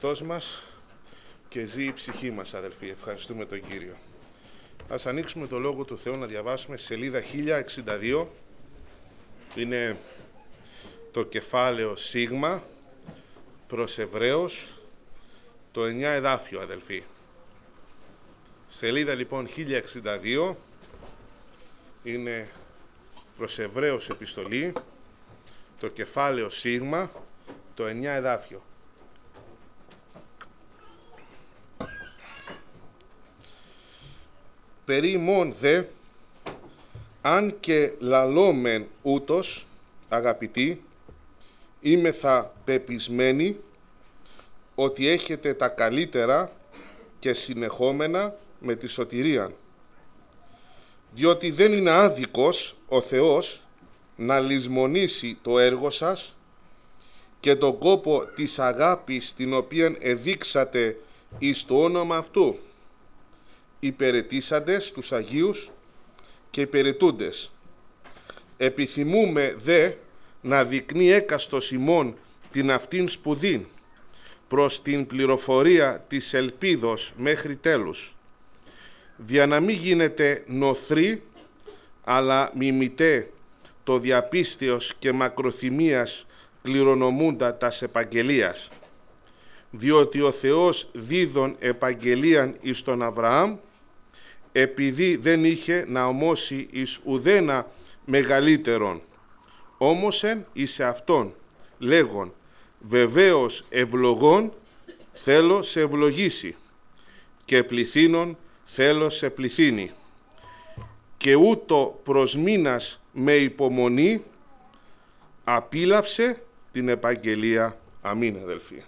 Χριστός μας και ζει η ψυχή μας, αδελφοί. Ευχαριστούμε τον Κύριο. Ας ανοίξουμε το Λόγο του Θεού να διαβάσουμε σελίδα 1062. Είναι το κεφάλαιο Σίγμα προς Εβραίους, το 9 εδάφιο, αδελφοί. Σελίδα λοιπόν 1062 είναι προς Εβραίους επιστολή, το κεφάλαιο Σίγμα, το 9 εδάφιο. Περί ημών δε, αν και λαλόμεν ούτως, αγαπητοί, είμεθα πεπισμένοι ότι έχετε τα καλύτερα και συνεχόμενα με τη σωτηρία. Διότι δεν είναι άδικος ο Θεός να λησμονήσει το έργο σας και τον κόπο της αγάπης την οποία εδείξατε εις το όνομα αυτού, υπηρετήσαντες τους Αγίους και υπηρετούντες. Επιθυμούμε δε να δεικνύει έκαστος ημών την αυτήν σπουδήν προς την πληροφορία της ελπίδος μέχρι τέλους, δια να μην γίνεται νοθροί, αλλά μιμητέ το διαπίστεως και μακροθυμίας κληρονομούντα τας επαγγελίας, διότι ο Θεός δίδων επαγγελίαν εις τον Αβραάμ, επειδή δεν είχε να ομώσει εις ουδένα μεγαλύτερον, όμωσεν εις αυτόν, λέγον, βεβαίως ευλογών θέλω σε ευλογήσει και πληθύνων θέλω σε πληθύνει, και ούτω προς μήνας με υπομονή απίλαψε την επαγγελία. Αμήν, αδελφοί.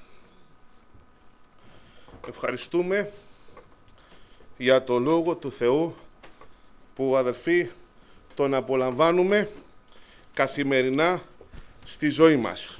Ευχαριστούμε για το Λόγο του Θεού που, αδελφοί, τον απολαμβάνουμε καθημερινά στη ζωή μας.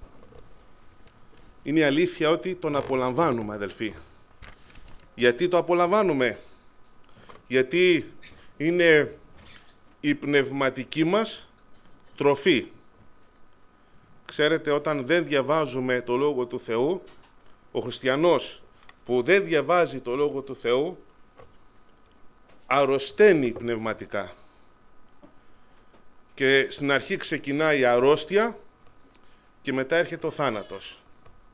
Είναι η αλήθεια ότι τον απολαμβάνουμε, αδελφοί. Γιατί το απολαμβάνουμε? Γιατί είναι η πνευματική μας τροφή. Ξέρετε, όταν δεν διαβάζουμε το Λόγο του Θεού, ο χριστιανός που δεν διαβάζει το Λόγο του Θεού αρρωσταίνει πνευματικά. Και στην αρχή ξεκινάει η αρρώστια και μετά έρχεται ο θάνατος.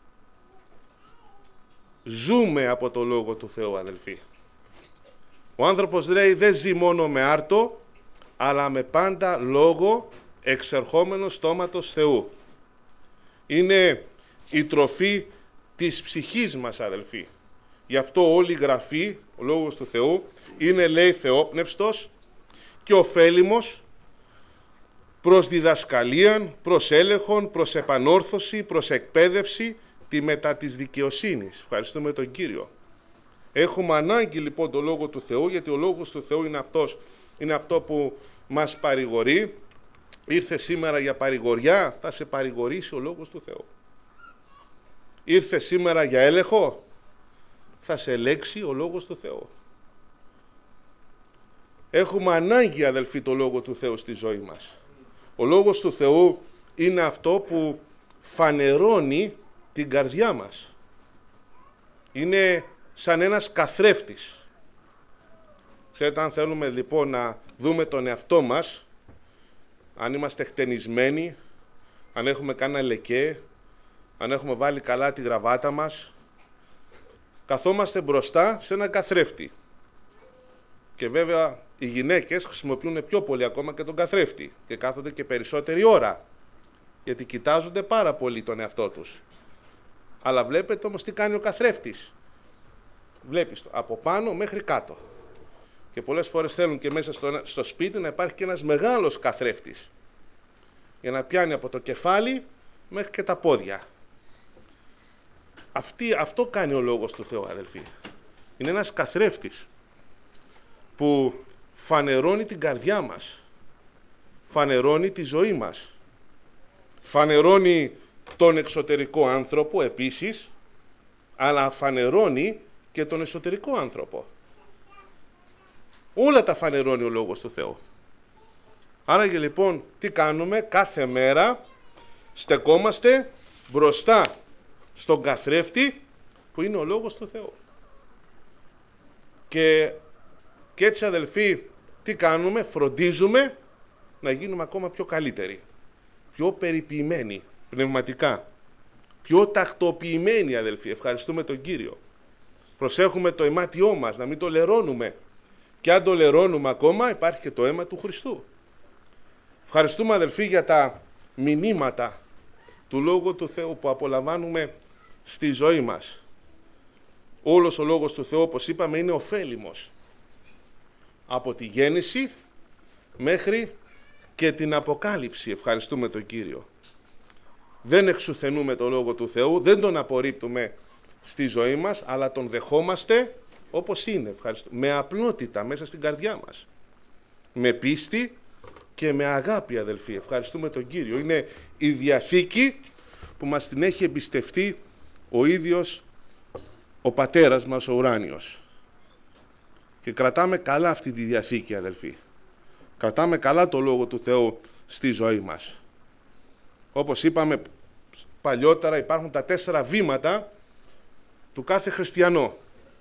Ζούμε από το Λόγο του Θεού, αδελφοί. Ο άνθρωπος, λέει, δεν ζει μόνο με άρτο, αλλά με πάντα λόγο εξερχόμενο στόματος Θεού. Είναι η τροφή της ψυχής μας, αδελφοί. Γι' αυτό όλη η Γραφή, ο Λόγος του Θεού, είναι, λέει, θεόπνευστος και ωφέλιμος προς διδασκαλίαν, προς έλεγχον, προς επανόρθωση, προς εκπαίδευση, τη μετά της δικαιοσύνης. Ευχαριστούμε τον Κύριο. Έχουμε ανάγκη λοιπόν το Λόγο του Θεού, γιατί ο Λόγος του Θεού είναι αυτό που μας παρηγορεί. Ήρθε σήμερα για παρηγοριά, θα σε παρηγορήσει ο Λόγος του Θεού. Ήρθε σήμερα για έλεγχο, θα σε ελέγξει ο Λόγος του Θεού. Έχουμε ανάγκη, αδελφοί, το Λόγο του Θεού στη ζωή μας. Ο Λόγος του Θεού είναι αυτό που φανερώνει την καρδιά μας. Είναι σαν ένας καθρέφτης. Ξέρετε, αν θέλουμε λοιπόν να δούμε τον εαυτό μας, αν είμαστε χτενισμένοι, αν έχουμε κάνα λεκέ, αν έχουμε βάλει καλά τη γραβάτα μας, καθόμαστε μπροστά σε ένα καθρέφτη. Και βέβαια οι γυναίκες χρησιμοποιούν πιο πολύ ακόμα και τον καθρέφτη και κάθονται και περισσότερη ώρα, γιατί κοιτάζονται πάρα πολύ τον εαυτό τους. Αλλά βλέπετε όμως τι κάνει ο καθρέφτης. Βλέπεις το από πάνω μέχρι κάτω. Και πολλές φορές θέλουν και μέσα στο σπίτι να υπάρχει και ένας μεγάλος καθρέφτης, για να πιάνει από το κεφάλι μέχρι και τα πόδια. Αυτό κάνει ο Λόγος του Θεού, αδελφοί. Είναι ένας καθρέφτης που φανερώνει την καρδιά μας, φανερώνει τη ζωή μας, φανερώνει τον εξωτερικό άνθρωπο επίσης, αλλά φανερώνει και τον εσωτερικό άνθρωπο. Όλα τα φανερώνει ο Λόγος του Θεού. Άραγε λοιπόν τι κάνουμε? Κάθε μέρα στεκόμαστε μπροστά στον καθρέφτη που είναι ο Λόγος του Θεού. Και έτσι, αδελφοί, τι κάνουμε? Φροντίζουμε να γίνουμε ακόμα πιο καλύτεροι, πιο περιποιημένοι πνευματικά, πιο τακτοποιημένοι, αδελφοί. Ευχαριστούμε τον Κύριο. Προσέχουμε το αιμάτιό μας, να μην το λερώνουμε. Και αν το λερώνουμε ακόμα, υπάρχει και το αίμα του Χριστού. Ευχαριστούμε, αδελφοί, για τα μηνύματα του Λόγου του Θεού που απολαμβάνουμε στη ζωή μας. Όλος ο Λόγος του Θεού, όπως είπαμε, είναι ωφέλιμος. Από τη γέννηση μέχρι και την Αποκάλυψη. Ευχαριστούμε τον Κύριο. Δεν εξουθενούμε το Λόγο του Θεού, δεν τον απορρίπτουμε στη ζωή μας, αλλά τον δεχόμαστε όπως είναι. Με απλότητα μέσα στην καρδιά μας. Με πίστη και με αγάπη, αδελφοί. Ευχαριστούμε τον Κύριο. Είναι η Διαθήκη που μας την έχει εμπιστευτεί ο ίδιος ο Πατέρας μας, ο ουράνιος. Και κρατάμε καλά αυτή τη Διαθήκη, αδελφοί. Κρατάμε καλά το Λόγο του Θεού στη ζωή μας. Όπως είπαμε παλιότερα, υπάρχουν τα 4 βήματα του κάθε χριστιανό.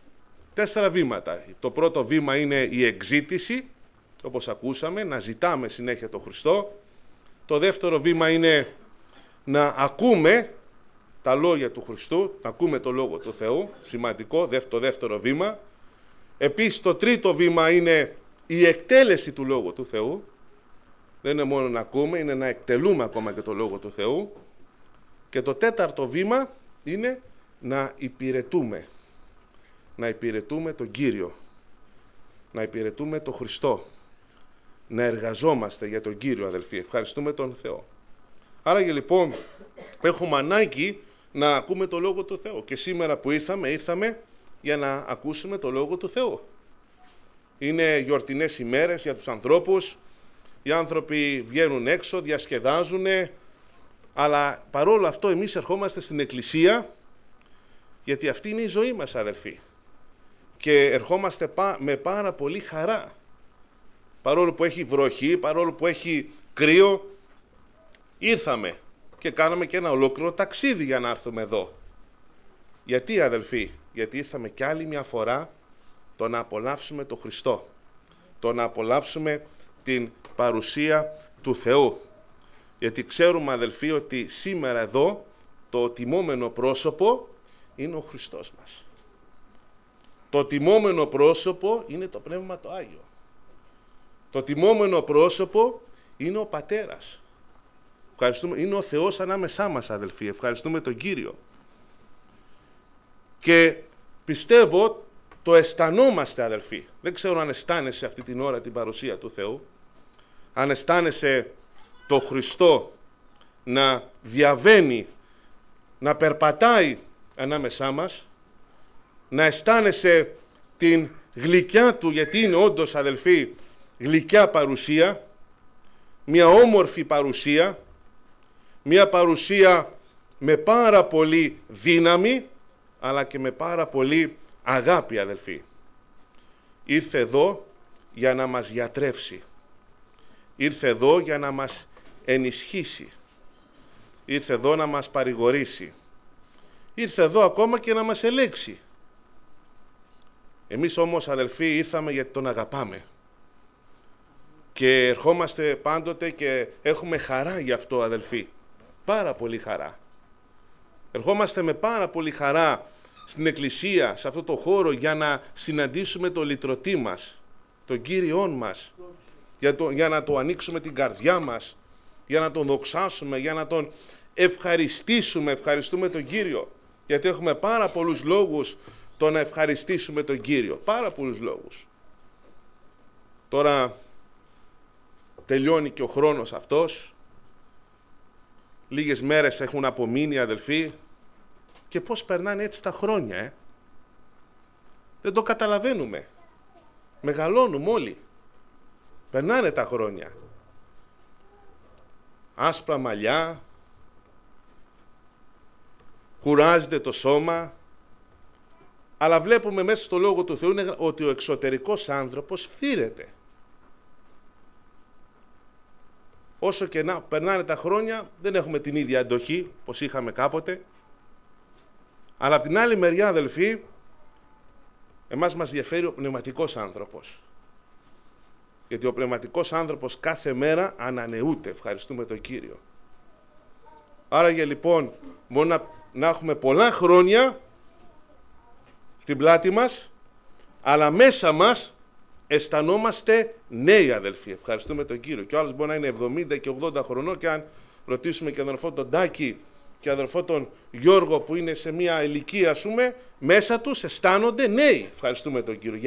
4 βήματα. Το πρώτο βήμα είναι η εκζήτηση, όπως ακούσαμε, να ζητάμε συνέχεια τον Χριστό. Το δεύτερο βήμα είναι να ακούμε τα λόγια του Χριστού, να ακούμε το Λόγο του Θεού, σημαντικό, το δεύτερο βήμα. Επίσης το τρίτο βήμα είναι η εκτέλεση του Λόγου του Θεού. Δεν είναι μόνο να ακούμε, είναι να εκτελούμε ακόμα και το Λόγο του Θεού. Και το τέταρτο βήμα είναι να υπηρετούμε. Να υπηρετούμε τον Κύριο. Να υπηρετούμε τον Χριστό. Να εργαζόμαστε για τον Κύριο, αδελφοί. Ευχαριστούμε τον Θεό. Άρα και λοιπόν έχουμε ανάγκη να ακούμε το Λόγο του Θεού. Και σήμερα που ήρθαμε για να ακούσουμε το Λόγο του Θεού. Είναι γιορτινές ημέρες για τους ανθρώπους. Οι άνθρωποι βγαίνουν έξω, διασκεδάζουν, αλλά παρόλο αυτό εμείς ερχόμαστε στην Εκκλησία, γιατί αυτή είναι η ζωή μας, αδελφοί. Και ερχόμαστε με πάρα πολύ χαρά. Παρόλο που έχει βροχή, παρόλο που έχει κρύο, ήρθαμε και κάναμε και ένα ολόκληρο ταξίδι για να έρθουμε εδώ. Γιατί, αδελφοί? Γιατί ήρθαμε κι άλλη μια φορά το να απολαύσουμε τον Χριστό. Το να απολαύσουμε την παρουσία του Θεού. Γιατί ξέρουμε, αδελφοί, ότι σήμερα εδώ το τιμόμενο πρόσωπο είναι ο Χριστός μας. Το τιμόμενο πρόσωπο είναι το Πνεύμα το Άγιο. Το τιμόμενο πρόσωπο είναι ο Πατέρας. Ευχαριστούμε. Είναι ο Θεός ανάμεσά μας, αδελφοί. Ευχαριστούμε τον Κύριο. Και πιστεύω το αισθανόμαστε, αδελφοί. Δεν ξέρω αν αισθάνεσαι αυτή την ώρα την παρουσία του Θεού. Αν αισθάνεσαι το Χριστό να διαβαίνει, να περπατάει ανάμεσά μας, να αισθάνεσαι την γλυκιά του, γιατί είναι όντως, αδελφοί, γλυκιά παρουσία, μια όμορφη παρουσία, μια παρουσία με πάρα πολύ δύναμη, αλλά και με πάρα πολύ αγάπη, αδελφοί. Ήρθε εδώ για να μας γιατρεύσει. Ήρθε εδώ για να μας ενισχύσει. Ήρθε εδώ να μας παρηγορήσει. Ήρθε εδώ ακόμα και να μας ελέγξει. Εμείς όμως, αδελφοί, ήρθαμε γιατί τον αγαπάμε. Και ερχόμαστε πάντοτε και έχουμε χαρά γι' αυτό, αδελφοί. Πάρα πολύ χαρά. Ερχόμαστε με πάρα πολύ χαρά στην Εκκλησία, σε αυτό το χώρο, για να συναντήσουμε τον λυτρωτή μας, τον Κύριόν μας, για να το ανοίξουμε την καρδιά μας, για να τον δοξάσουμε, για να τον ευχαριστήσουμε. Ευχαριστούμε τον Κύριο, γιατί έχουμε πάρα πολλούς λόγους το να ευχαριστήσουμε τον Κύριο. Πάρα πολλούς λόγους. Τώρα τελειώνει και ο χρόνος αυτός. Λίγες μέρες έχουν απομείνει, αδελφοί, και πώς περνάνε έτσι τα χρόνια, Δεν το καταλαβαίνουμε. Μεγαλώνουμε όλοι. Περνάνε τα χρόνια. Άσπρα μαλλιά, κουράζεται το σώμα, αλλά βλέπουμε μέσα στο Λόγο του Θεού ότι ο εξωτερικός άνθρωπος φθήρεται. Όσο και να περνάνε τα χρόνια, δεν έχουμε την ίδια αντοχή, όπως είχαμε κάποτε. Αλλά από την άλλη μεριά, αδελφοί, εμάς μας ενδιαφέρει ο πνευματικός άνθρωπος. Γιατί ο πνευματικός άνθρωπος κάθε μέρα ανανεούται. Ευχαριστούμε τον Κύριο. Άραγε λοιπόν, μόνο να έχουμε πολλά χρόνια στην πλάτη μας, αλλά μέσα μας αισθανόμαστε νέοι, αδελφοί. Ευχαριστούμε τον Κύριο. Και ο άλλος μπορεί να είναι 70 και 80 χρονών, και αν ρωτήσουμε και αδερφό τον Τάκη και αδερφό τον Γιώργο που είναι σε μια ηλικία, ας πούμε, μέσα τους αισθάνονται νέοι. Ευχαριστούμε τον Κύριο.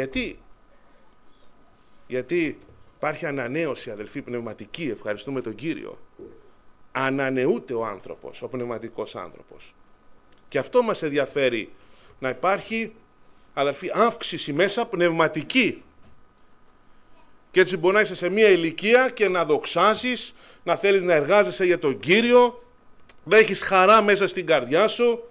Γιατί υπάρχει ανανέωση, αδελφοί, πνευματική. Ευχαριστούμε τον Κύριο. Ανανεούται ο άνθρωπος, ο πνευματικός άνθρωπος. Και αυτό μας ενδιαφέρει, να υπάρχει, αδελφοί, αύξηση μέσα πνευματική. Και έτσι μπορεί να είσαι σε μια ηλικία και να δοξάζεις, να θέλεις να εργάζεσαι για τον Κύριο, να έχεις χαρά μέσα στην καρδιά σου.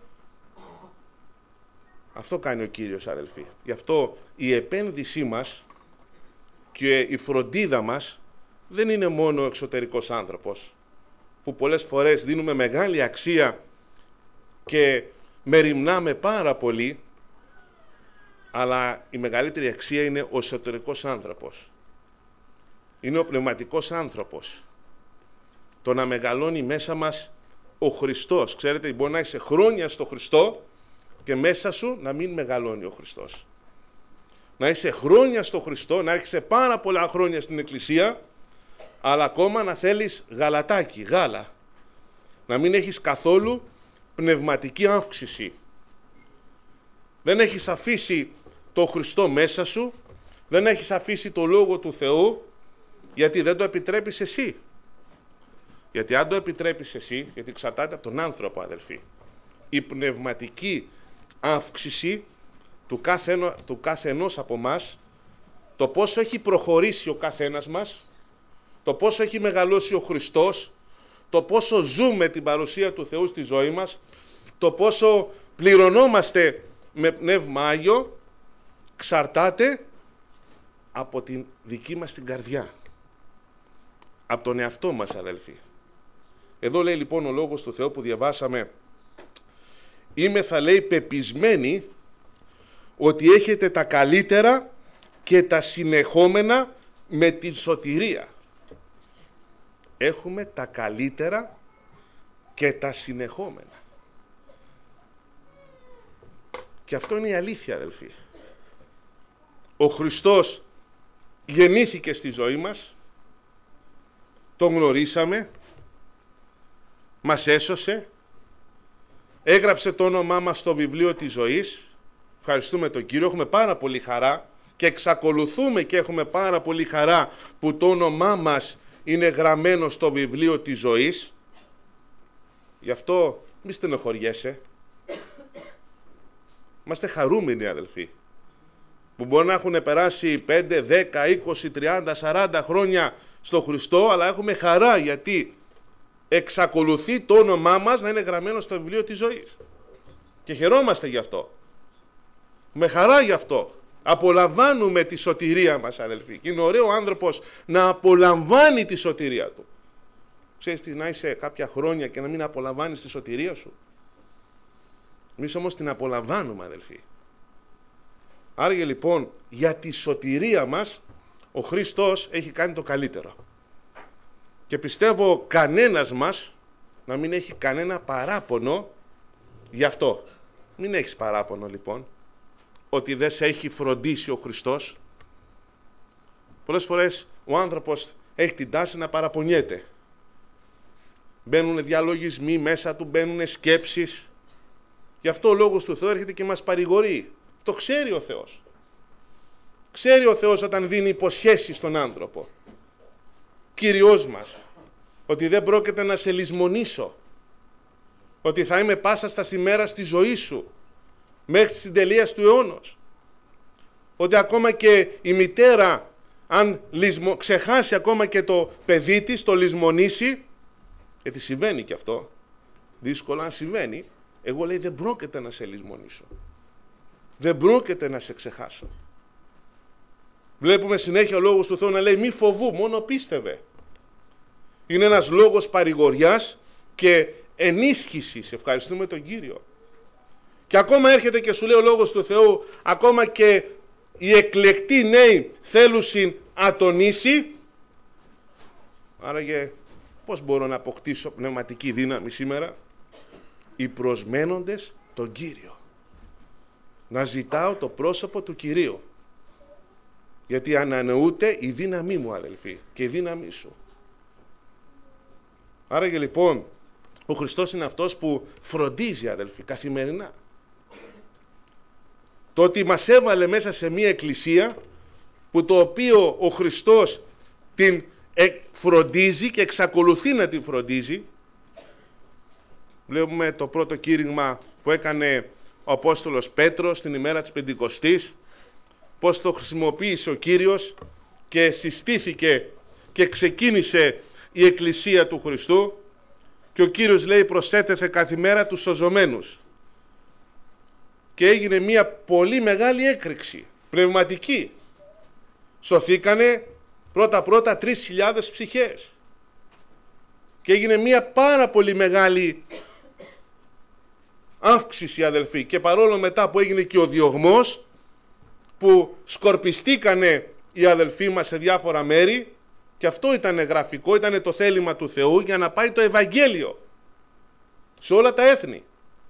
Αυτό κάνει ο Κύριος, αδελφοί. Γι' αυτό η επένδυσή μας και η φροντίδα μας δεν είναι μόνο ο εξωτερικός άνθρωπος, που πολλές φορές δίνουμε μεγάλη αξία και μεριμνάμε πάρα πολύ, αλλά η μεγαλύτερη αξία είναι ο εσωτερικός άνθρωπος. Είναι ο πνευματικός άνθρωπος. Το να μεγαλώνει μέσα μας ο Χριστός. Ξέρετε, μπορεί να είσαι χρόνια στο Χριστό και μέσα σου να μην μεγαλώνει ο Χριστός. Να είσαι χρόνια στο Χριστό, να έρχεσαι πάρα πολλά χρόνια στην Εκκλησία, αλλά ακόμα να θέλεις γαλατάκι, γάλα. Να μην έχεις καθόλου πνευματική αύξηση. Δεν έχεις αφήσει το Χριστό μέσα σου, δεν έχεις αφήσει το Λόγο του Θεού, γιατί δεν το επιτρέπεις εσύ. Γιατί αν το επιτρέπεις εσύ, γιατί εξαρτάται από τον άνθρωπο, αδελφοί, η πνευματική αύξηση του κάθε ενός από μας, το πόσο έχει προχωρήσει ο καθένας μας, το πόσο έχει μεγαλώσει ο Χριστός, το πόσο ζούμε την παρουσία του Θεού στη ζωή μας, το πόσο πληρωνόμαστε με Πνεύμα Άγιο, εξαρτάται από την δική μας την καρδιά. Από τον εαυτό μας, αδελφοί. Εδώ λέει λοιπόν ο Λόγος του Θεού που διαβάσαμε, είμαι, θα λέει, πεπισμένοι ότι έχετε τα καλύτερα και τα συνεχόμενα με την σωτηρία. Έχουμε τα καλύτερα και τα συνεχόμενα. Και αυτό είναι η αλήθεια, αδελφοί. Ο Χριστός γεννήθηκε στη ζωή μας, τον γνωρίσαμε, μας έσωσε, έγραψε το όνομά μας στο βιβλίο της ζωής. Ευχαριστούμε τον Κύριο, έχουμε πάρα πολύ χαρά και εξακολουθούμε και έχουμε πάρα πολύ χαρά που το όνομά μας είναι γραμμένο στο βιβλίο της ζωής. Γι' αυτό μη στενοχωριέσαι. Είμαστε χαρούμενοι, αδελφοί, που μπορεί να έχουν περάσει 5, 10, 20, 30, 40 χρόνια στο Χριστό, αλλά έχουμε χαρά γιατί εξακολουθεί το όνομά μας να είναι γραμμένο στο βιβλίο της ζωής. Και χαιρόμαστε γι' αυτό. Με χαρά γι' αυτό. Απολαμβάνουμε τη σωτηρία μας, αδελφοί. Και είναι ωραίο ο άνθρωπος να απολαμβάνει τη σωτηρία του. Ξέρεις τι, να είσαι κάποια χρόνια και να μην απολαμβάνεις τη σωτηρία σου. Εμείς όμως την απολαμβάνουμε, αδελφοί. Άρα λοιπόν για τη σωτηρία μας ο Χριστός έχει κάνει το καλύτερο. Και πιστεύω κανένας μας να μην έχει κανένα παράπονο γι' αυτό. Μην έχεις παράπονο λοιπόν ότι δεν σε έχει φροντίσει ο Χριστός. Πολλές φορές ο άνθρωπος έχει την τάση να παραπονιέται. Μπαίνουν διαλογισμοί μέσα του, μπαίνουν σκέψεις. Γι' αυτό ο Λόγος του Θεού έρχεται και μας παρηγορεί. Το ξέρει ο Θεός. Ξέρει ο Θεός όταν δίνει υποσχέσεις στον άνθρωπο. Κύριος μας, ότι δεν πρόκειται να σε λησμονήσω. Ότι θα είμαι πάσα στα ημέρα στη ζωή σου, μέχρι την τελεία του αιώνος. Ότι ακόμα και η μητέρα, αν ξεχάσει ακόμα και το παιδί της, το λησμονήσει, γιατί συμβαίνει και αυτό, δύσκολα αν συμβαίνει, εγώ λέει δεν πρόκειται να σε λησμονήσω. Δεν πρόκειται να σε ξεχάσω. Βλέπουμε συνέχεια ο Λόγος του Θεού να λέει μη φοβού, μόνο πίστευε. Είναι ένας λόγος παρηγοριάς και ενίσχυσης. Ευχαριστούμε τον Κύριο. Και ακόμα έρχεται και σου λέει ο Λόγος του Θεού, ακόμα και οι εκλεκτοί νέοι θέλουσιν ατονίσει. Άραγε πώς μπορώ να αποκτήσω πνευματική δύναμη σήμερα? Οι προσμένοντες τον Κύριο. Να ζητάω το πρόσωπο του Κυρίου. Γιατί ανανεούται η δύναμή μου, αδελφοί, και η δύναμή σου. Άραγε λοιπόν ο Χριστός είναι αυτός που φροντίζει, αδελφοί, καθημερινά. Το ότι μας έβαλε μέσα σε μία εκκλησία που το οποίο ο Χριστός την φροντίζει και εξακολουθεί να την φροντίζει. Βλέπουμε το πρώτο κήρυγμα που έκανε ο Απόστολος Πέτρος την ημέρα της Πεντηκοστής, πώς το χρησιμοποίησε ο Κύριος και συστήθηκε και ξεκίνησε η εκκλησία του Χριστού, και ο Κύριος λέει προσέτεθε καθημέρα τους σωζωμένους. Και έγινε μια πολύ μεγάλη έκρηξη πνευματική. Σωθήκανε πρώτα 3.000 ψυχές. Και έγινε μια πάρα πολύ μεγάλη αύξηση, αδελφοί. Και παρόλο μετά που έγινε και ο διωγμός, που σκορπιστήκανε οι αδελφοί μας σε διάφορα μέρη, και αυτό ήταν γραφικό, ήταν το θέλημα του Θεού για να πάει το Ευαγγέλιο σε όλα τα έθνη.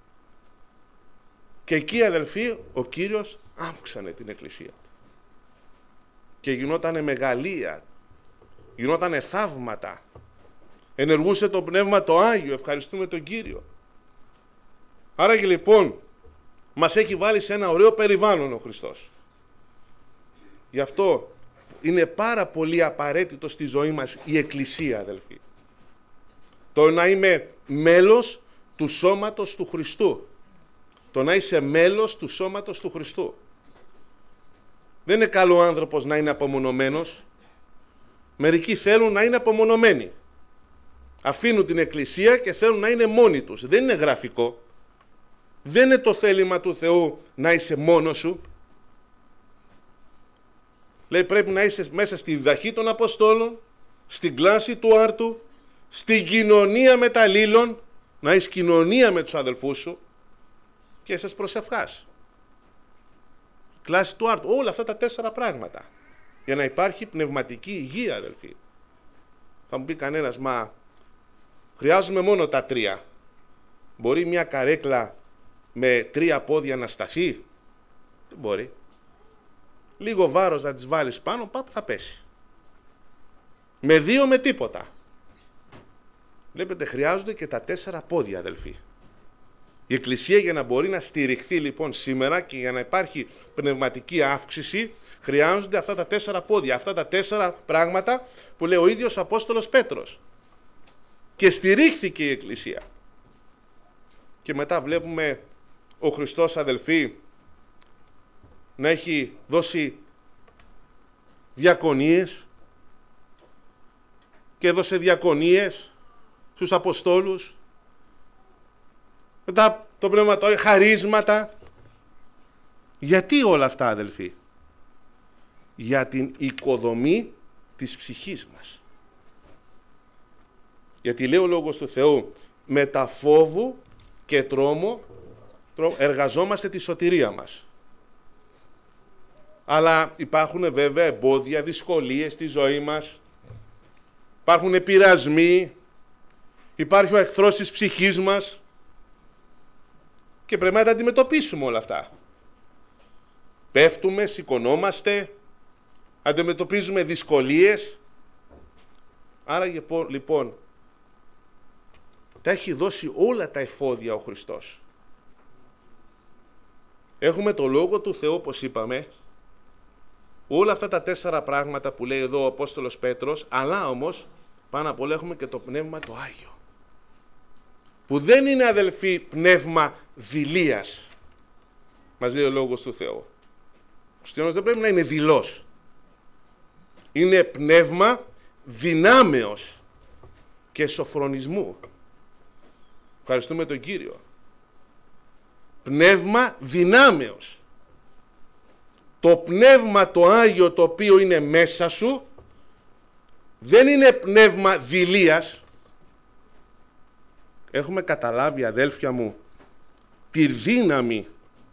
Και εκεί, αδελφοί, ο Κύριος αύξανε την εκκλησία του. Και γινότανε μεγαλεία, γινότανε θαύματα. Ενεργούσε το Πνεύμα το Άγιο, ευχαριστούμε τον Κύριο. Άρα και λοιπόν μας έχει βάλει σε ένα ωραίο περιβάλλον ο Χριστός. Γι' αυτό είναι πάρα πολύ απαραίτητο στη ζωή μας η εκκλησία, αδελφοί. Το να είμαι μέλος του σώματος του Χριστού. Το να είσαι μέλος του σώματος του Χριστού. Δεν είναι καλό ο άνθρωπος να είναι απομονωμένος. Μερικοί θέλουν να είναι απομονωμένοι. Αφήνουν την εκκλησία και θέλουν να είναι μόνοι τους. Δεν είναι γραφικό. Δεν είναι το θέλημα του Θεού να είσαι μόνος σου. Λέει πρέπει να είσαι μέσα στη διδαχή των Αποστόλων, στην κλάση του άρτου, στην κοινωνία με τα αλλήλων, να έχεις κοινωνία με τους αδελφούς σου και σας προσευχάς. Κλάση του άρτου, όλα αυτά τα 4 πράγματα, για να υπάρχει πνευματική υγεία, αδελφοί. Θα μου πει κανένας, μα χρειάζομαι μόνο τα 3. Μπορεί μια καρέκλα με 3 πόδια να σταθεί? Δεν μπορεί. Λίγο βάρος να τις βάλεις πάνω, πάπ, θα πέσει. Με 2 με τίποτα. Βλέπετε, χρειάζονται και τα 4 πόδια, αδελφοί. Η Εκκλησία για να μπορεί να στηριχθεί λοιπόν σήμερα και για να υπάρχει πνευματική αύξηση, χρειάζονται αυτά τα 4 πόδια, αυτά τα 4 πράγματα που λέει ο ίδιος Απόστολος Πέτρος. Και στηρίχθηκε η Εκκλησία. Και μετά βλέπουμε ο Χριστός, αδελφοί, να έχει δώσει διακονίες και έδωσε διακονίες στους Αποστόλους. Μετά το Πνεύμα το χαρίσματα. Γιατί όλα αυτά, αδελφοί? Για την οικοδομή της ψυχής μας. Γιατί λέει ο Λόγος του Θεού, με τα φόβου και τρόμο εργαζόμαστε τη σωτηρία μας. Αλλά υπάρχουν βέβαια εμπόδια, δυσκολίες στη ζωή μας. Υπάρχουν πειρασμοί. Υπάρχει ο εχθρός της ψυχής μας. Και πρέπει να τα αντιμετωπίσουμε όλα αυτά. Πέφτουμε, σηκωνόμαστε, αντιμετωπίζουμε δυσκολίες. Άρα λοιπόν, τα έχει δώσει όλα τα εφόδια ο Χριστός. Έχουμε το Λόγο του Θεού, όπως είπαμε, όλα αυτά τα 4 πράγματα που λέει εδώ ο Απόστολος Πέτρος, αλλά όμως πάνω απ' όλα έχουμε και το Πνεύμα το Άγιο. Που δεν είναι, αδελφοί, πνεύμα δειλίας. Μας λέει ο Λόγος του Θεού. Ο χριστιανός δεν πρέπει να είναι δειλός. Είναι πνεύμα δυνάμεως και σοφρονισμού. Ευχαριστούμε τον Κύριο. Πνεύμα δυνάμεως. Το πνεύμα το Άγιο το οποίο είναι μέσα σου δεν είναι πνεύμα δειλίας. Έχουμε καταλάβει, αδέλφια μου, τη δύναμη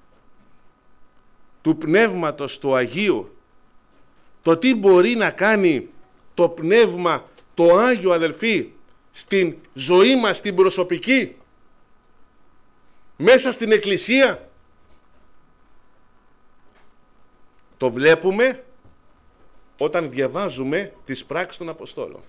του Πνεύματος του Αγίου, το τι μπορεί να κάνει το Πνεύμα το Άγιο, αδελφοί, στην ζωή μας, στην προσωπική, μέσα στην Εκκλησία, το βλέπουμε όταν διαβάζουμε τις πράξεις των Αποστόλων.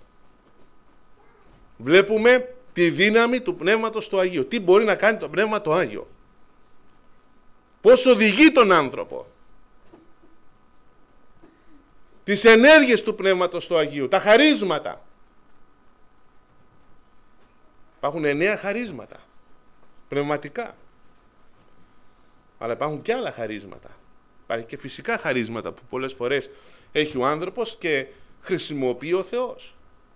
Βλέπουμε τη δύναμη του Πνεύματος του Αγίου. Τι μπορεί να κάνει το Πνεύμα το Άγιο. Πώς οδηγεί τον άνθρωπο. Τις ενέργειες του Πνεύματος του Αγίου. Τα χαρίσματα. Υπάρχουν 9 χαρίσματα. Πνευματικά. Αλλά υπάρχουν και άλλα χαρίσματα. Υπάρχει και φυσικά χαρίσματα που πολλές φορές έχει ο άνθρωπος και χρησιμοποιεί ο Θεός.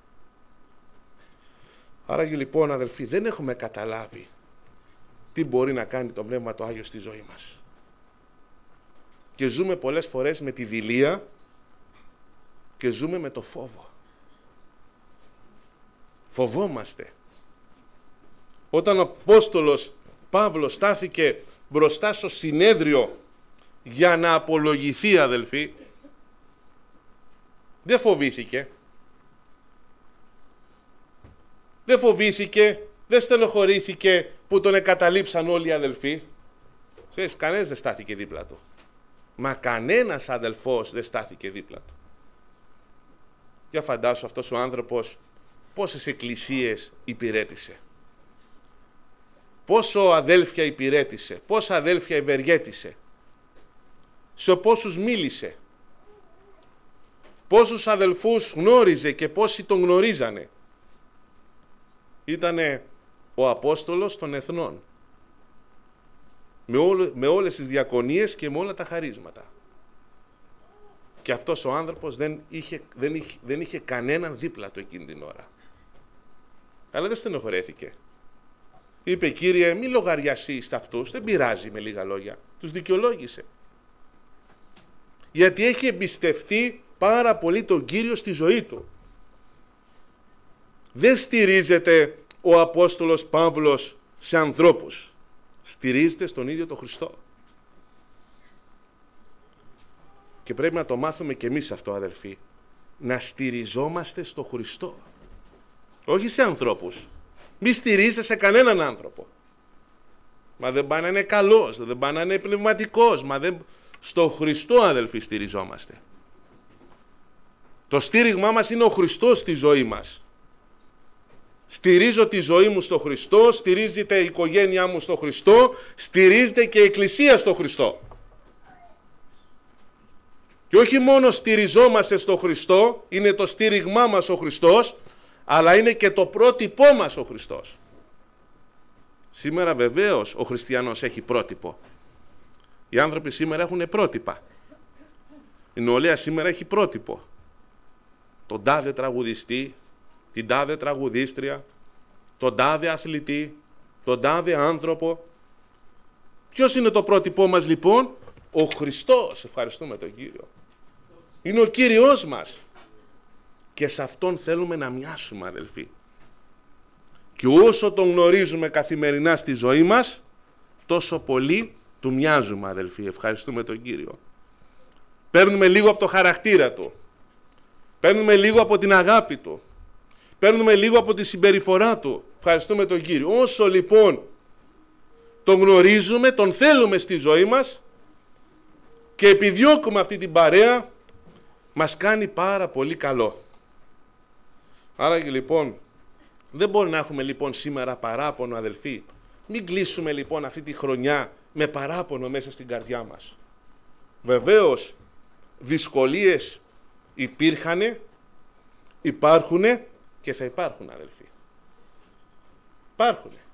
Άρα λοιπόν, αδελφοί, δεν έχουμε καταλάβει τι μπορεί να κάνει το Πνεύμα το Άγιο στη ζωή μας. Και ζούμε πολλές φορές με τη δειλία και ζούμε με το φόβο. Φοβόμαστε. Όταν ο Απόστολος Παύλος στάθηκε μπροστά στο συνέδριο για να απολογηθεί, αδελφοί, δεν φοβήθηκε. Δεν φοβήθηκε, δεν στενοχωρήθηκε που τον εγκαταλείψαν όλοι οι αδελφοί. Ξέρεις, κανένας δεν στάθηκε δίπλα του. Μα κανένας αδελφός δεν στάθηκε δίπλα του. Για φαντάσου αυτός ο άνθρωπος πόσες εκκλησίες υπηρέτησε. Πόσο αδέλφια υπηρέτησε, πόσα αδέλφια ευεργέτησε. Σε πόσους μίλησε. Πόσους αδελφούς γνώριζε και πόσοι τον γνωρίζανε. Ήτανε ο Απόστολος των Εθνών. Με όλες τις διακονίες και με όλα τα χαρίσματα. Και αυτός ο άνθρωπος δεν είχε κανέναν δίπλα του εκείνη την ώρα. Αλλά δεν στενοχωρέθηκε. Είπε, Κύριε, μη λογαριασείς αυτούς, δεν πειράζει, με λίγα λόγια. Τους δικαιολόγησε. Γιατί έχει εμπιστευτεί πάρα πολύ τον Κύριο στη ζωή του. Δεν στηρίζεται ο Απόστολος Παύλος σε ανθρώπους. Στηρίζεται στον ίδιο τον Χριστό. Και πρέπει να το μάθουμε και εμείς αυτό, αδελφοί. Να στηριζόμαστε στο Χριστό. Όχι σε ανθρώπους. Μη στηρίζεσαι σε κανέναν άνθρωπο. Μα δεν πάει να είναι καλός, δεν πάει να είναι πνευματικός. Στο Χριστό, αδελφοί, στηριζόμαστε. Το στήριγμά μας είναι ο Χριστός στη ζωή μας. Στηρίζω τη ζωή μου στο Χριστό, στηρίζεται η οικογένειά μου στο Χριστό, στηρίζεται και η Εκκλησία στο Χριστό. Και όχι μόνο στηριζόμαστε στο Χριστό, είναι το στήριγμά μας ο Χριστός, αλλά είναι και το πρότυπό μας ο Χριστός. Σήμερα βεβαίως ο χριστιανός έχει πρότυπο. Οι άνθρωποι σήμερα έχουν πρότυπα. Η νεολαία σήμερα έχει πρότυπο. Τον τάδε τραγουδιστή, την τάδε τραγουδίστρια, τον τάδε αθλητή, τον τάδε άνθρωπο. Ποιος είναι το πρότυπό μας λοιπόν? Ο Χριστός. Ευχαριστούμε τον Κύριο. Είναι ο Κύριος μας. Και σε Αυτόν θέλουμε να μοιάσουμε, αδελφοί. Και όσο τον γνωρίζουμε καθημερινά στη ζωή μας, τόσο πολύ του μοιάζουμε, αδελφοί. Ευχαριστούμε τον Κύριο. Παίρνουμε λίγο από το χαρακτήρα Του. Παίρνουμε λίγο από την αγάπη Του. Παίρνουμε λίγο από τη συμπεριφορά Του. Ευχαριστούμε τον Κύριο. Όσο λοιπόν τον γνωρίζουμε, τον θέλουμε στη ζωή μας και επιδιώκουμε αυτή την παρέα, μας κάνει πάρα πολύ καλό. Άρα και λοιπόν δεν μπορεί να έχουμε λοιπόν σήμερα παράπονο, αδελφοί. Μην κλείσουμε λοιπόν αυτή τη χρονιά με παράπονο μέσα στην καρδιά μας. Βεβαίως δυσκολίες υπήρχανε, υπάρχουνε και θα υπάρχουν, αδελφοί. Υπάρχουνε.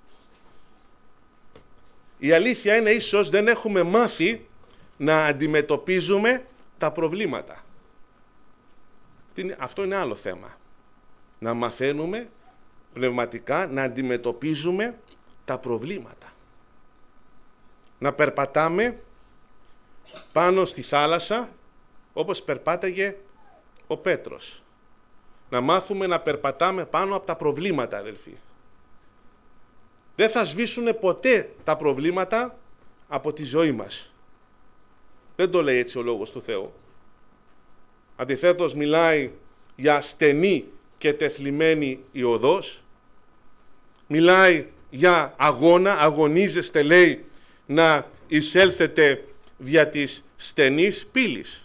Η αλήθεια είναι ίσως δεν έχουμε μάθει να αντιμετωπίζουμε τα προβλήματα. Αυτό είναι άλλο θέμα. Να μαθαίνουμε πνευματικά να αντιμετωπίζουμε τα προβλήματα. Να περπατάμε πάνω στη θάλασσα όπως περπάταγε ο Πέτρος. Να μάθουμε να περπατάμε πάνω από τα προβλήματα, αδελφοί. δεν θα σβήσουν ποτέ τα προβλήματα από τη ζωή μας. Δεν το λέει έτσι ο Λόγος του Θεού. Αντιθέτως μιλάει για στενή και τεθλιμμένη η οδός. Μιλάει για αγώνα, αγωνίζεστε λέει να εισέλθετε δια της στενής πύλης.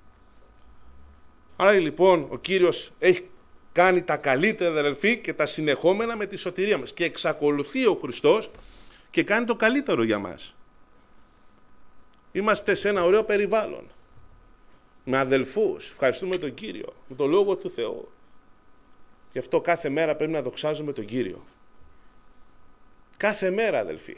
Άρα λοιπόν ο Κύριος έχει κάνει τα καλύτερα, αδελφοί, και τα συνεχόμενα με τη σωτηρία μας. Και εξακολουθεί ο Χριστός και κάνει το καλύτερο για μας. Είμαστε σε ένα ωραίο περιβάλλον. Με αδελφούς. Ευχαριστούμε τον Κύριο. Με τον Λόγο του Θεού. Γι' αυτό κάθε μέρα πρέπει να δοξάζουμε τον Κύριο. Κάθε μέρα, αδελφοί.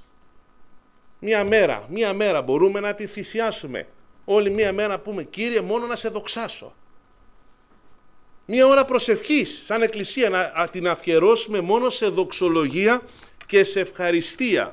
Μία μέρα μπορούμε να τη θυσιάσουμε. Όλη μία μέρα να πούμε, Κύριε, μόνο να σε δοξάσω. Μία ώρα προσευχής, σαν εκκλησία, να την αφιερώσουμε μόνο σε δοξολογία και σε ευχαριστία.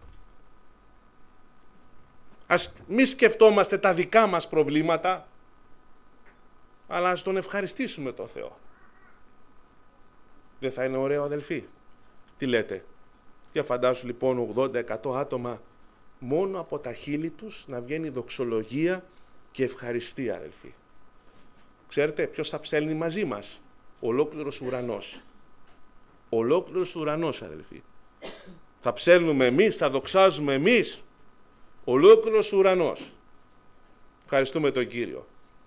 Ας μη σκεφτόμαστε τα δικά μας προβλήματα, αλλά ας τον ευχαριστήσουμε τον Θεό. Δεν θα είναι ωραίο, αδελφοί? Τι λέτε? Για φαντάσου λοιπόν 80-100 άτομα μόνο από τα χείλη τους να βγαίνει δοξολογία και ευχαριστία, αδελφοί. Ξέρετε ποιος θα ψέλνει μαζί μας? Ολόκληρος ουρανός. Ολόκληρος ουρανός, αδελφοί. Θα ψέλνουμε εμείς, θα δοξάζουμε εμείς. Ολόκληρος ουρανός. Ευχαριστούμε τον Κύριο.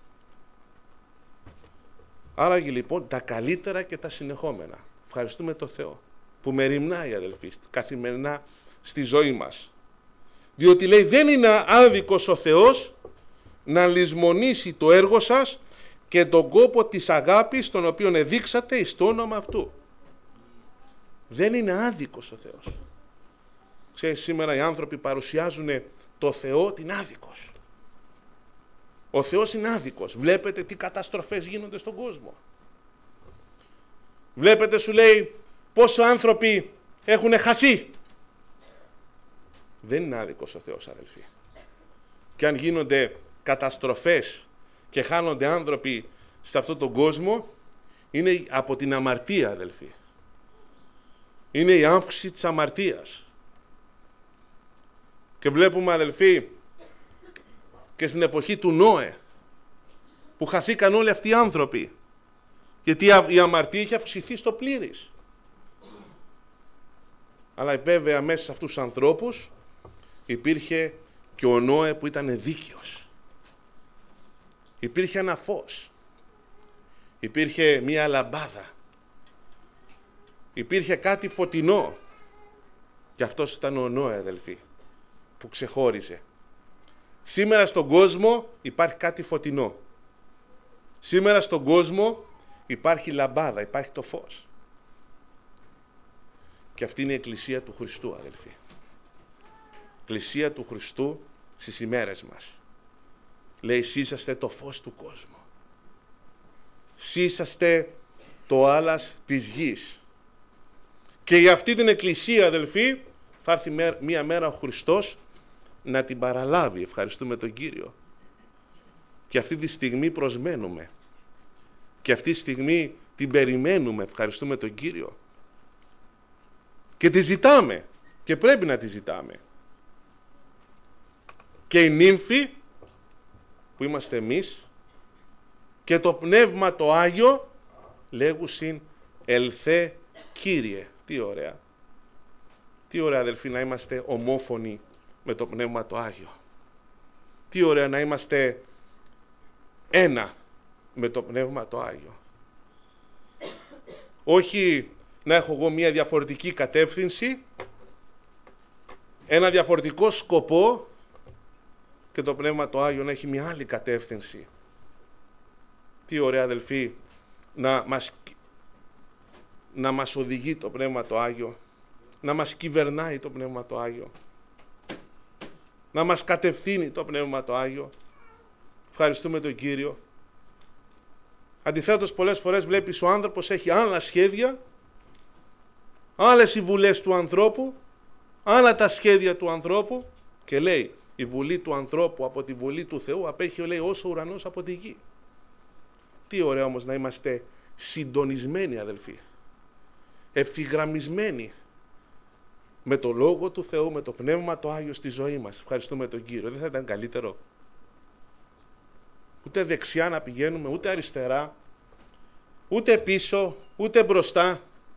Άραγε λοιπόν τα καλύτερα και τα συνεχόμενα. Ευχαριστούμε τον Θεό που μεριμνάει, αδελφοί, καθημερινά στη ζωή μας. Διότι λέει δεν είναι άδικος ο Θεός να λησμονήσει το έργο σας και τον κόπο της αγάπης τον οποίον εδείξατε εις το όνομα αυτού. Δεν είναι άδικος ο Θεός. Ξέρεις, σήμερα οι άνθρωποι παρουσιάζουν το Θεό την άδικος. Ο Θεός είναι άδικος. Βλέπετε τι καταστροφές γίνονται στον κόσμο. Βλέπετε, σου λέει, πόσο άνθρωποι έχουν χαθεί. Δεν είναι άδικος ο Θεός, αδελφοί. Και αν γίνονται καταστροφές και χάνονται άνθρωποι σε αυτόν τον κόσμο, είναι από την αμαρτία, αδελφοί. Είναι η άμφιση της αμαρτίας. Και βλέπουμε, αδελφοί, και στην εποχή του Νόε, που χαθήκαν όλοι αυτοί οι άνθρωποι, γιατί η αμαρτία είχε αυξηθεί στο πλήρης. Αλλά βέβαια μέσα σε αυτούς τους ανθρώπους υπήρχε και ο Νόε που ήταν δίκαιος. Υπήρχε ένα φως. Υπήρχε μία λαμπάδα. Υπήρχε κάτι φωτεινό. Και αυτός ήταν ο Νόε, αδελφοί, που ξεχώριζε. Σήμερα στον κόσμο υπάρχει κάτι φωτεινό. Σήμερα στον κόσμο υπάρχει λαμπάδα, υπάρχει το φως. Και αυτή είναι η Εκκλησία του Χριστού, αδελφοί. Εκκλησία του Χριστού στις ημέρες μας. Λέει, εσείς είσαστε το φως του κόσμου. Εσείς είσαστε το άλας της γης. Και για αυτή την Εκκλησία, αδελφοί, θα έρθει μία μέρα ο Χριστός να την παραλάβει. Ευχαριστούμε τον Κύριο. Και αυτή τη στιγμή προσμένουμε. Και αυτή τη στιγμή την περιμένουμε. Ευχαριστούμε τον Κύριο. Και τη ζητάμε. Και πρέπει να τη ζητάμε. Και η νύμφη, που είμαστε εμείς, και το Πνεύμα το Άγιο, λέγουσιν ελθέ Κύριε. Τι ωραία. Τι ωραία, αδελφοί, να είμαστε ομόφωνοι με το Πνεύμα το Άγιο. Τι ωραία να είμαστε ένα με το Πνεύμα το Άγιο. Όχι να έχω εγώ μια διαφορετική κατεύθυνση, ένα διαφορετικό σκοπό και το Πνεύμα το Άγιο να έχει μια άλλη κατεύθυνση. Τι ωραία, αδελφοί, να μας οδηγεί το Πνεύμα το Άγιο, να μας κυβερνάει το Πνεύμα το Άγιο, να μας κατευθύνει το Πνεύμα το Άγιο. Ευχαριστούμε τον Κύριο. Αντιθέτως, πολλές φορές βλέπεις ο άνθρωπος έχει άλλα σχέδια, άλλες οι βουλές του ανθρώπου, άλλα τα σχέδια του ανθρώπου και λέει η βουλή του ανθρώπου από τη βουλή του Θεού απέχει, λέει, όσο ο ουρανός από τη γη. Τι ωραία όμως να είμαστε συντονισμένοι, αδελφοί, ευθυγραμμισμένοι με το Λόγο του Θεού, με το Πνεύμα το Άγιο στη ζωή μας. Ευχαριστούμε τον Κύριο. Δεν θα ήταν καλύτερο? Ούτε δεξιά να πηγαίνουμε, ούτε αριστερά, ούτε πίσω, ούτε μπροστά,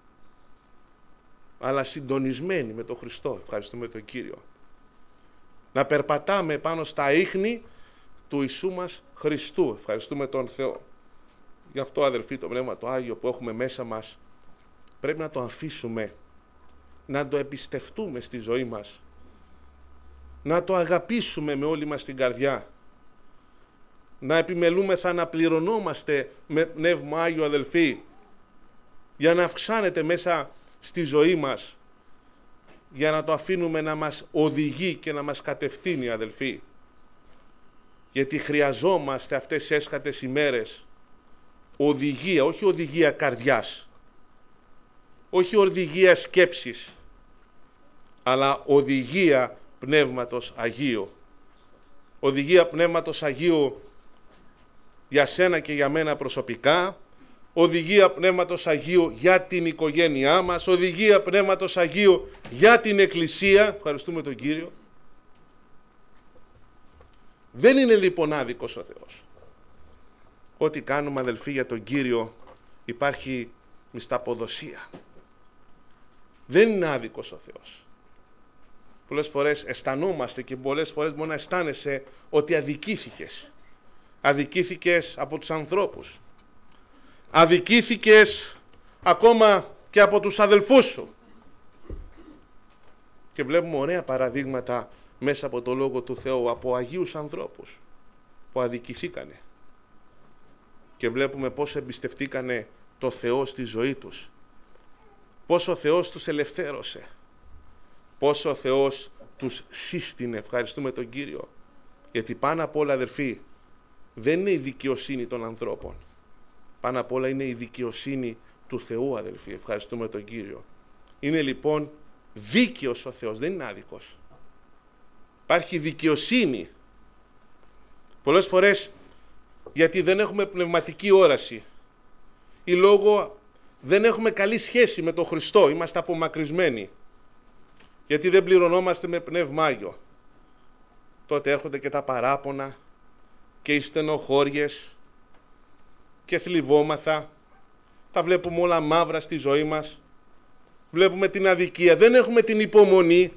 αλλά συντονισμένοι με τον Χριστό. Ευχαριστούμε τον Κύριο. Να περπατάμε πάνω στα ίχνη του Ιησού μας Χριστού. Ευχαριστούμε τον Θεό. Γι' αυτό, αδελφοί, το Πνεύμα το Άγιο που έχουμε μέσα μας πρέπει να το αφήσουμε, να το εμπιστευτούμε στη ζωή μας, να το αγαπήσουμε με όλη μας την καρδιά, να επιμελούμεθα να πληρωνόμαστε με Πνεύμα Άγιο, αδελφοί, για να αυξάνεται μέσα στη ζωή μας, για να το αφήνουμε να μας οδηγεί και να μας κατευθύνει, αδελφοί. Γιατί χρειαζόμαστε αυτές τις έσχατες ημέρες οδηγία, όχι οδηγία καρδιάς, όχι οδηγία σκέψης, αλλά οδηγία Πνεύματος Αγίου. Οδηγία Πνεύματος Αγίου για σένα και για μένα προσωπικά, οδηγία Πνεύματος Αγίου για την οικογένειά μας, οδηγία Πνεύματος Αγίου για την Εκκλησία. Ευχαριστούμε τον Κύριο. Δεν είναι λοιπόν άδικος ο Θεός. Ό,τι κάνουμε, αδελφοί, για τον Κύριο υπάρχει μισθαποδοσία. Δεν είναι άδικος ο Θεός. Πολλές φορές αισθανόμαστε και πολλές φορές μόνο αισθάνεσαι ότι αδικήθηκες. Αδικήθηκες από τους ανθρώπους. Αδικήθηκες ακόμα και από τους αδελφούς σου. Και βλέπουμε ωραία παραδείγματα μέσα από το Λόγο του Θεού, από Αγίους ανθρώπους που αδικηθήκανε. Και βλέπουμε πώς εμπιστευτήκανε το Θεό στη ζωή τους. Πώς ο Θεός τους ελευθέρωσε. Πώς ο Θεός τους σύστηνε. Ευχαριστούμε τον Κύριο. Γιατί πάνω απ' όλα, αδελφοί, δεν είναι η δικαιοσύνη των ανθρώπων. Πάνω απ' όλα είναι η δικαιοσύνη του Θεού, αδελφοί. Ευχαριστούμε τον Κύριο. Είναι λοιπόν δίκαιος ο Θεός, δεν είναι άδικος. Υπάρχει δικαιοσύνη. Πολλές φορές, γιατί δεν έχουμε πνευματική όραση ή λόγω δεν έχουμε καλή σχέση με τον Χριστό, είμαστε απομακρυσμένοι, γιατί δεν πληρωνόμαστε με Πνεύμα Άγιο, τότε έρχονται και τα παράπονα και οι στενοχώριες και θλιβόμαθα, τα βλέπουμε όλα μαύρα στη ζωή μας, βλέπουμε την αδικία, δεν έχουμε την υπομονή.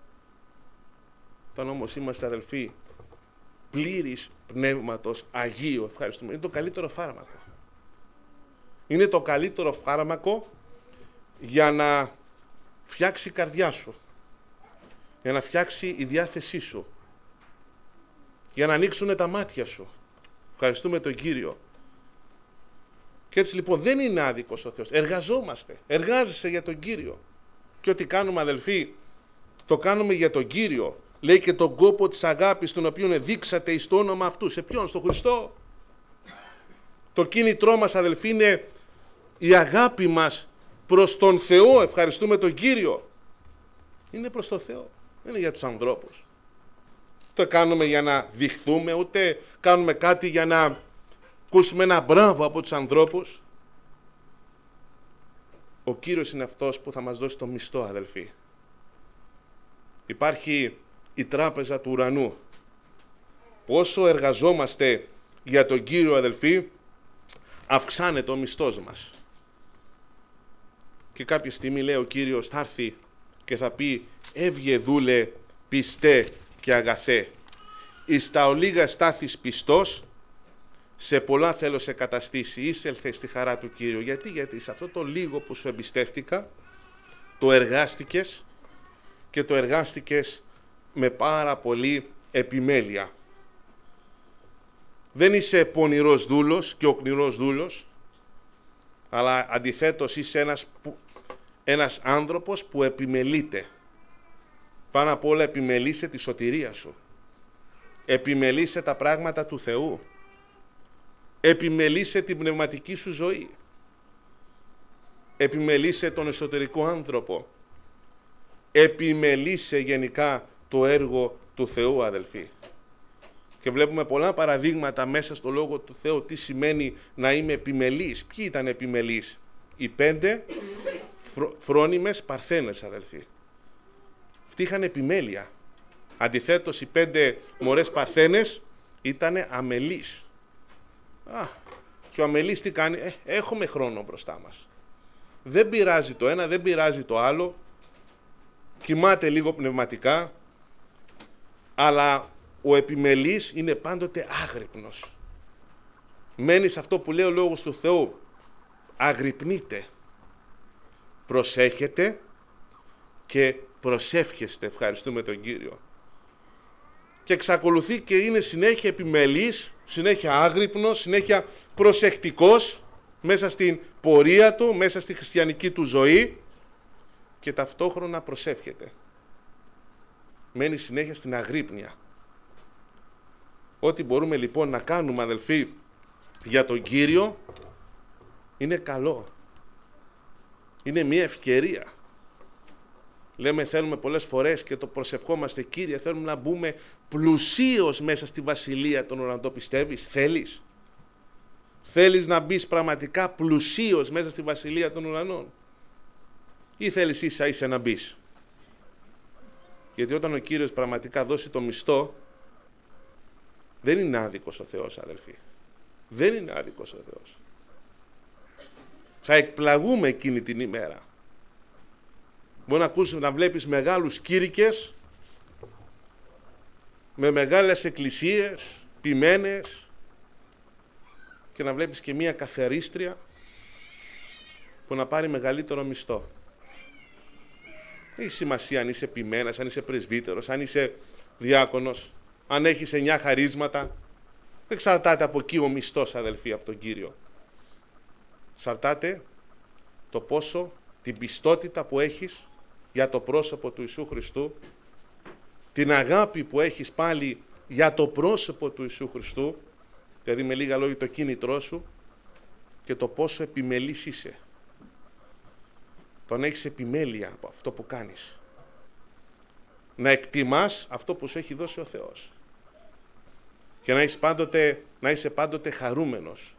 Όταν όμως είμαστε, αδελφοί, πλήρης Πνεύματος Αγίου, ευχαριστούμε, είναι το καλύτερο φάρμακο. Είναι το καλύτερο φάρμακο για να φτιάξει η καρδιά σου, για να φτιάξει η διάθεσή σου, για να ανοίξουν τα μάτια σου. Ευχαριστούμε τον Κύριο. Και έτσι λοιπόν δεν είναι άδικος ο Θεός. Εργαζόμαστε, εργάζεσαι για τον Κύριο. Και ό,τι κάνουμε, αδελφοί, το κάνουμε για τον Κύριο. Λέει και τον κόπο της αγάπης, τον οποίο δείξατε εις το όνομα αυτού. Σε ποιον? στον Χριστό. Το κίνητρό μας, αδελφοί, είναι η αγάπη μας προς τον Θεό. Ευχαριστούμε τον Κύριο. Είναι προς τον Θεό. Δεν είναι για τους ανθρώπους. Το κάνουμε για να δειχθούμε, ούτε κάνουμε κάτι για να ακούσουμε ένα μπράβο από τους ανθρώπους. Ο Κύριος είναι αυτός που θα μας δώσει το μισθό, αδελφοί. Υπάρχει η τράπεζα του ουρανού. Όσο εργαζόμαστε για τον Κύριο, αδελφοί, αυξάνεται ο μισθός μας. Και κάποια στιγμή, λέει, ο Κύριος θα έρθει και θα πει: έβγε δούλε πιστέ και αγαθέ, εις τα ολίγα στάθης πιστός, σε πολλά θέλω σε καταστήσει, εισέλθε στη χαρά του Κύριου. Γιατί σε αυτό το λίγο που σου εμπιστεύτηκα, το εργάστηκες και το εργάστηκες με πάρα πολύ επιμέλεια. Δεν είσαι πονηρός δούλος και οκνηρός δούλος, αλλά αντιθέτως είσαι ένας άνθρωπος που επιμελείται. Πάνω απ' όλα επιμελείσαι τη σωτηρία σου. Επιμελείσαι τα πράγματα του Θεού. Επιμελείσαι την πνευματική σου ζωή. Επιμελείσαι τον εσωτερικό άνθρωπο. Επιμελείσαι γενικά το έργο του Θεού, αδελφοί. Και βλέπουμε πολλά παραδείγματα μέσα στο Λόγο του Θεού τι σημαίνει να είμαι επιμελής. Ποιοι ήταν επιμελείς? Οι 5 φρόνιμες παρθένες, αδελφοί. Αυτοί είχαν επιμέλεια. Αντιθέτως οι 5 μωρές παρθένες ήτανε αμελείς. Και ο αμελής τι κάνει? Έχουμε χρόνο μπροστά μας. Δεν πειράζει το ένα, δεν πειράζει το άλλο. Κοιμάται λίγο πνευματικά, αλλά ο επιμελής είναι πάντοτε άγρυπνος. Μένει σε αυτό που λέει ο Λόγος του Θεού. Αγρυπνείτε, προσέχετε και προσεύχεστε. Ευχαριστούμε τον Κύριο. Και εξακολουθεί και είναι συνέχεια επιμελής, συνέχεια άγρυπνος, συνέχεια προσεκτικός μέσα στην πορεία του, μέσα στη χριστιανική του ζωή και ταυτόχρονα προσεύχεται. Μένει συνέχεια στην αγρύπνια. Ό,τι μπορούμε λοιπόν να κάνουμε, αδελφοί, για τον Κύριο είναι καλό. Είναι μια ευκαιρία. Λέμε, θέλουμε πολλές φορές και το προσευχόμαστε, Κύριε, θέλουμε να μπούμε πλουσίως μέσα στη βασιλεία των ουρανών. Το πιστεύεις? Θέλεις? Θέλεις να μπεις πραγματικά πλουσίως μέσα στη βασιλεία των ουρανών? Ή θέλεις ίσα ίσα να μπεις? Γιατί όταν ο Κύριος πραγματικά δώσει το μισθό, δεν είναι άδικος ο Θεός, αδελφοί. Δεν είναι άδικος ο Θεός. Θα εκπλαγούμε εκείνη την ημέρα. Μπορεί να ακούσεις, να βλέπεις μεγάλους κήρυκες με μεγάλες εκκλησίες ποιμένες και να βλέπεις και μία καθαρίστρια που να πάρει μεγαλύτερο μισθό. Έχει σημασία αν είσαι ποιμένας, αν είσαι πρεσβύτερος, αν είσαι διάκονος, αν έχεις 9 χαρίσματα. Δεν εξαρτάται από εκεί ο μισθός, αδελφοί, από τον Κύριο. Εξαρτάται το πόσο, την πιστότητα που έχεις για το πρόσωπο του Ιησού Χριστού, την αγάπη που έχεις πάλι για το πρόσωπο του Ιησού Χριστού, δηλαδή με λίγα λόγια το κίνητρό σου, και το πόσο επιμελής είσαι. Το να έχεις επιμέλεια από αυτό που κάνεις. Να εκτιμάς αυτό που σου έχει δώσει ο Θεός. Και να είσαι πάντοτε χαρούμενος.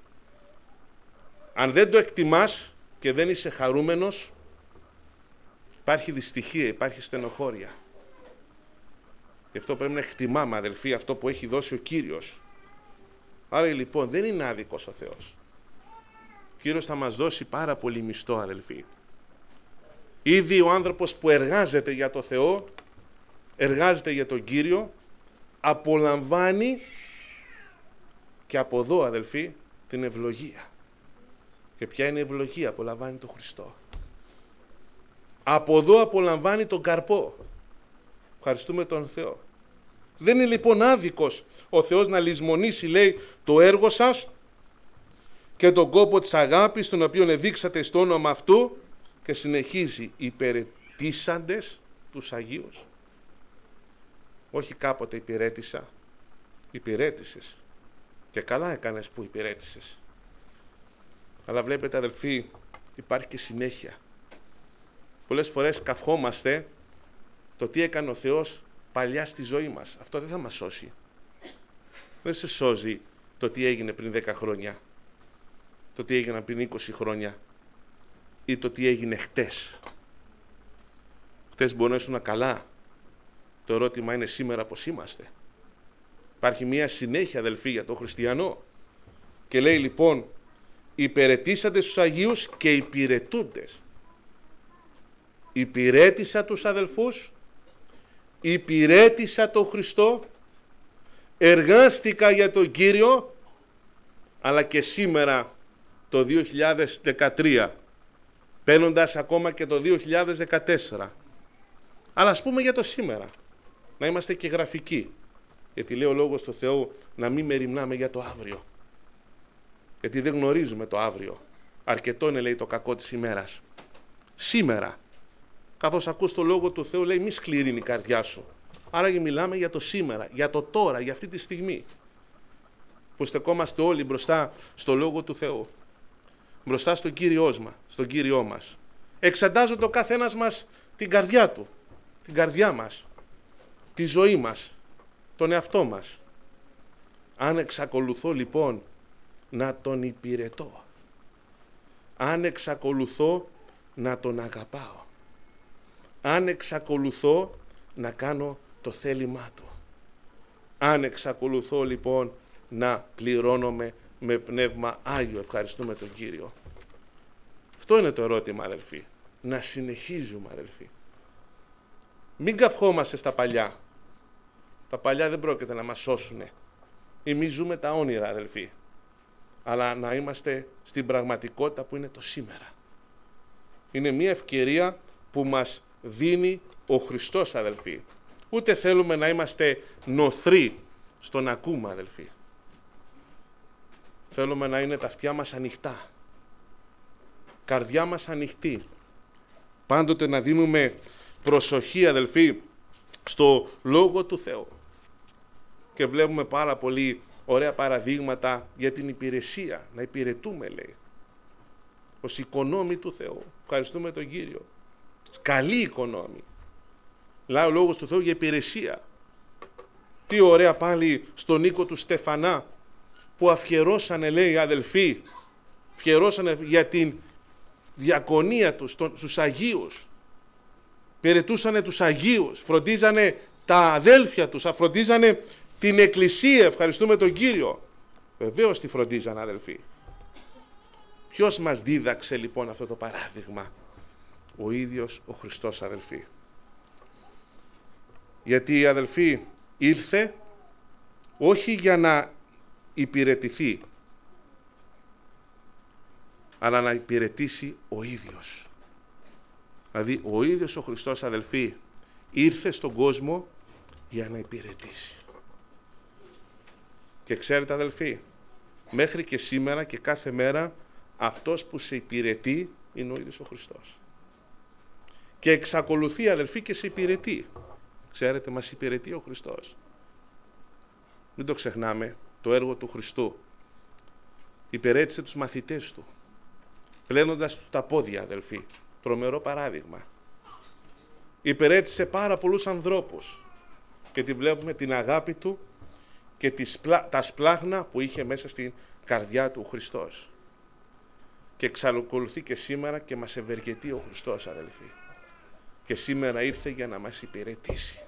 Αν δεν το εκτιμάς και δεν είσαι χαρούμενος, υπάρχει δυστυχία, υπάρχει στενοχώρια. Γι' αυτό πρέπει να εκτιμάμε, αδελφοί, αυτό που έχει δώσει ο Κύριος. Άρα λοιπόν δεν είναι άδικος ο Θεός. Ο Κύριος θα μας δώσει πάρα πολύ μισθό, αδελφοί. Ήδη ο άνθρωπος που εργάζεται για το Θεό, εργάζεται για τον Κύριο, απολαμβάνει και από εδώ, αδελφοί, την ευλογία. Και ποια είναι η ευλογία? Απολαμβάνει τον Χριστό. Από εδώ απολαμβάνει τον καρπό. Ευχαριστούμε τον Θεό. Δεν είναι λοιπόν άδικος ο Θεός να λησμονήσει, λέει, το έργο σας και τον κόπο της αγάπης, τον οποίο εδείξατε στο όνομα αυτού, και συνεχίζει, υπηρετήσαντες τους Αγίους. Όχι κάποτε υπηρέτησα, υπηρέτησες. Και καλά έκανες που υπηρέτησες. Αλλά βλέπετε, αδελφοί, υπάρχει και συνέχεια. Πολλές φορές καυχόμαστε το τι έκανε ο Θεός παλιά στη ζωή μας. Αυτό δεν θα μας σώσει. Δεν σε σώζει το τι έγινε πριν 10 χρόνια, το τι έγινε πριν 20 χρόνια ή το τι έγινε χτες. Χτες μπορεί να ήσουν καλά. Το ερώτημα είναι σήμερα πώς είμαστε. Υπάρχει μια συνέχεια, αδελφοί, για τον χριστιανό. Και λέει λοιπόν, υπηρετήσατε στους Αγίους και υπηρετούντες. Υπηρέτησα τους αδελφούς, υπηρέτησα τον Χριστό, εργάστηκα για τον Κύριο, αλλά και σήμερα το 2013, παίρνοντας ακόμα και το 2014. Αλλά ας πούμε για το σήμερα, να είμαστε και γραφικοί, γιατί λέει ο Λόγος του Θεού να μην μεριμνάμε για το αύριο, γιατί δεν γνωρίζουμε το αύριο. Αρκετό είναι, λέει, το κακό της ημέρας. Σήμερα, καθώς ακούς το Λόγο του Θεού, λέει, μη σκληρύνει η καρδιά σου. Άρα και μιλάμε για το σήμερα, για το τώρα, για αυτή τη στιγμή, που στεκόμαστε όλοι μπροστά στο Λόγο του Θεού, μπροστά στον Κύριό μας. Εξαντάζω το καθένας μας την καρδιά του, την καρδιά μας, τη ζωή μας, τον εαυτό μας. Αν εξακολουθώ λοιπόν να τον υπηρετώ, αν εξακολουθώ να τον αγαπάω, αν εξακολουθώ να κάνω το θέλημά Του. Αν εξακολουθώ λοιπόν να πληρώνομαι με Πνεύμα Άγιο. Ευχαριστούμε τον Κύριο. Αυτό είναι το ερώτημα, αδελφοί. Να συνεχίζουμε, αδελφοί. Μην καυχόμαστε στα παλιά. Τα παλιά δεν πρόκειται να μας σώσουνε. Εμείς ζούμε τα όνειρα, αδελφοί. Αλλά να είμαστε στην πραγματικότητα που είναι το σήμερα. Είναι μια ευκαιρία που μας δίνει ο Χριστός, αδελφοί. Ούτε θέλουμε να είμαστε νοθροί στο να ακούμε, αδελφοί. Θέλουμε να είναι τα αυτιά μας ανοιχτά. Καρδιά μας ανοιχτή. Πάντοτε να δίνουμε προσοχή, αδελφοί, στο Λόγο του Θεού. Και βλέπουμε πάρα πολύ ωραία παραδείγματα για την υπηρεσία. Να υπηρετούμε, λέει. Ως οικονόμοι του Θεού. Ευχαριστούμε τον Κύριο. Καλή οικονόμη. Λέει ο Λόγος του Θεού για υπηρεσία. Τι ωραία πάλι στον οίκο του Στεφανά που αφιερώσανε, λέει, οι αδελφοί, αφιερώσανε για την διακονία τους στους Αγίους. Περαιτούσανε τους Αγίους, φροντίζανε τα αδέλφια τους, φροντίζανε την Εκκλησία. Ευχαριστούμε τον Κύριο. Βεβαίως τη φροντίζανε, αδελφοί. Ποιος μας δίδαξε λοιπόν αυτό το παράδειγμα? Ο ίδιος ο Χριστός, αδελφοί. Γιατί η αδελφή ήρθε όχι για να υπηρετηθεί, αλλά να υπηρετήσει ο ίδιος. Δηλαδή ο ίδιος ο Χριστός, αδελφοί, ήρθε στον κόσμο για να υπηρετήσει. Και ξέρετε, αδελφοί, μέχρι και σήμερα και κάθε μέρα αυτός που σε υπηρετεί είναι ο ίδιος ο Χριστός. Και εξακολουθεί, αδελφοί, και σε υπηρετεί. Ξέρετε, μας υπηρετεί ο Χριστός. Μην το ξεχνάμε, το έργο του Χριστού. Υπηρέτησε τους μαθητές Του, πλένοντας τους τα πόδια, αδελφοί. Τρομερό παράδειγμα. Υπηρέτησε πάρα πολλούς ανθρώπους και τη βλέπουμε την αγάπη Του και τα σπλάχνα που είχε μέσα στην καρδιά Του ο Χριστός. Και εξακολουθεί και σήμερα και μας ευεργετεί ο Χριστός, αδελφοί. Και σήμερα ήρθε για να μας υπηρετήσει.